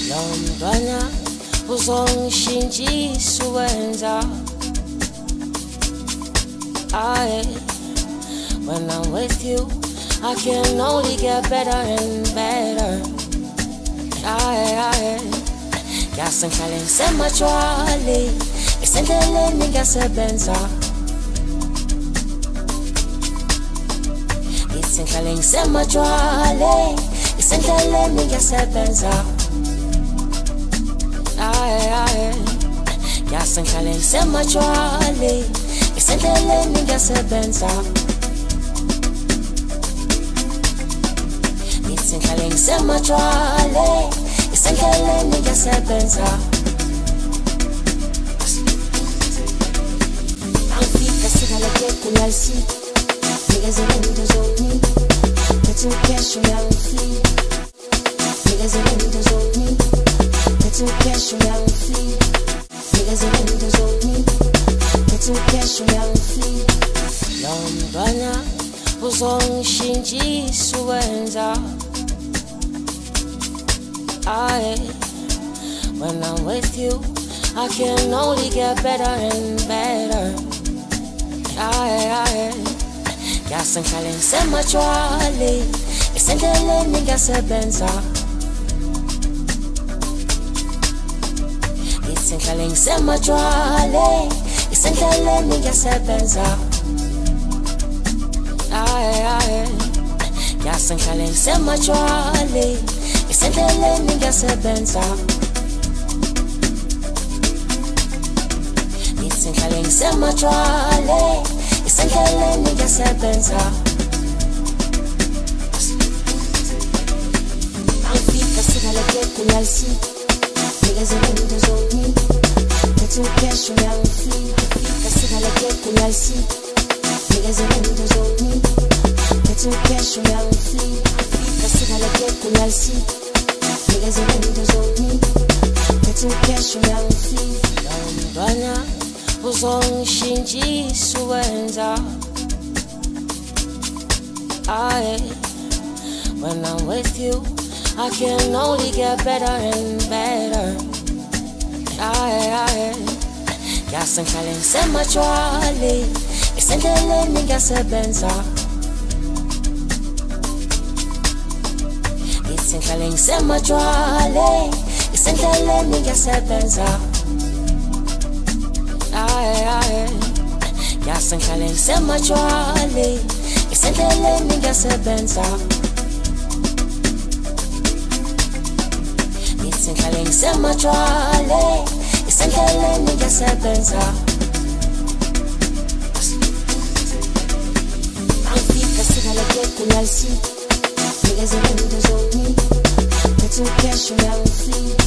Lo mntwana uzongishintshisa uwenza. When I'm with you, I can only get better and better. Ngiyasenhlale ngisemajwali, ngisendleleni ngiyasebenza. Ngisenhlale ngisemajwali, ngisendleleni ngiyasebenza. Ngiyasenhlale ngisemajwali, ngisendleleni ngiyasebenza. Ngisenhlale ngisemajwali, ngisendleleni ngiyasebenza. Angifika sigaleke kunalisi, nikezele into zoni, bethi ukesho uyangifika. Nikezele into zoni, bethi ukesho uyangifika. Nikezele into zoni, bethi ukesho uyangifika. Lo mntwana uzongishintshisa uwenza. When I'm with you, I can only get better and better. Ngiyasenhlale ngisemajwali, ngisendleleni ngiyasebenza. Ngisenhlale ngisemajwali, ngisendleleni ngiyasebenza. Ngiyasenhlale ngisemajwali, ngisendleleni ngiyasebenza. Ngisenhlale ngisemajwali, ngisendleleni ngiyasebenza. Angifika sigaleke kunalisi, nikezele into zoni, bethi ukesho uyangifika. Angifika sigaleke kunalisi, nikezele into zoni, bethi ukesho uyangifika. Angifika sigaleke kunalisi, nikezele into zoni, bethi ukesho uyangifika. Lo mntwana uzongishintshisa uwenza. When I'm with you, I can only get better and better. Ngiyasenhlale ngisemajwali, ngisendleleni ngiyasebenza. Ngisenhlale ngisemajwali, ngisendleleni ngiyasebenza. Ngiyasenhlale ngisemajwali, ngisendleleni ngiyasebenza. Ngisenhlale ngisemajwali, ngisendleleni ngiyasebenza. Angifika sigaleke kunalisi, nikezele into zoni, bethi ukesho uyangifika.